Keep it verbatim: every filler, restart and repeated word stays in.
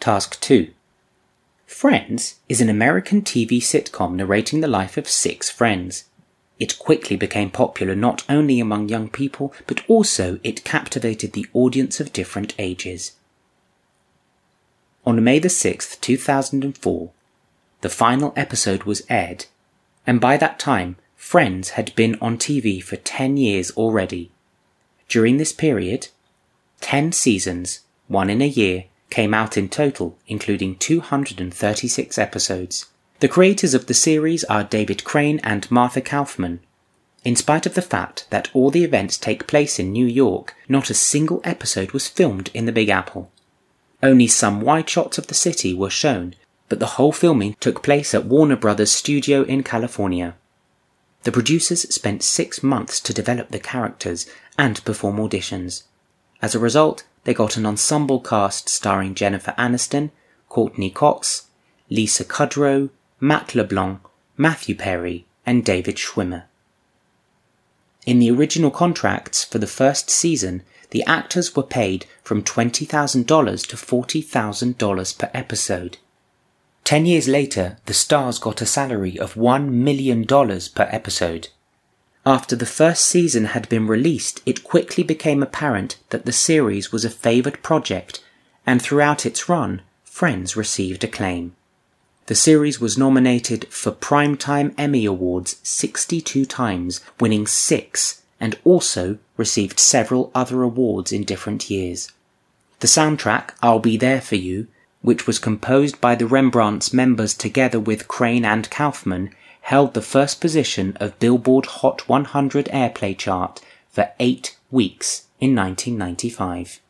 Task two. Friends is an American T V sitcom narrating the life of six friends. It quickly became popular not only among young people, but also it captivated the audience of different ages. On May the sixth, two thousand four, the final episode was aired, and by that time, Friends had been on T V for ten years already. During this period, ten seasons, one in a year, came out in total, including two hundred thirty-six episodes. The creators of the series are David Crane and Martha Kaufman. In spite of the fact that all the events take place in New York, not a single episode was filmed in the Big Apple. Only some wide shots of the city were shown, but the whole filming took place at Warner Brothers Studio in California. The producers spent six months to develop the characters and perform auditions. As a result, they got an ensemble cast starring Jennifer Aniston, Courtney Cox, Lisa Kudrow, Matt LeBlanc, Matthew Perry, and David Schwimmer. In the original contracts for the first season, the actors were paid from twenty thousand dollars to forty thousand dollars per episode. Ten years later, the stars got a salary of one million dollars per episode. After the first season had been released, it quickly became apparent that the series was a favoured project, and throughout its run, Friends received acclaim. The series was nominated for Primetime Emmy Awards sixty-two times, winning six, and also received several other awards in different years. The soundtrack, I'll Be There For You, which was composed by the Rembrandts members together with Crane and Kaufman, held the first position of Billboard Hot one hundred airplay chart for eight weeks in nineteen ninety-five.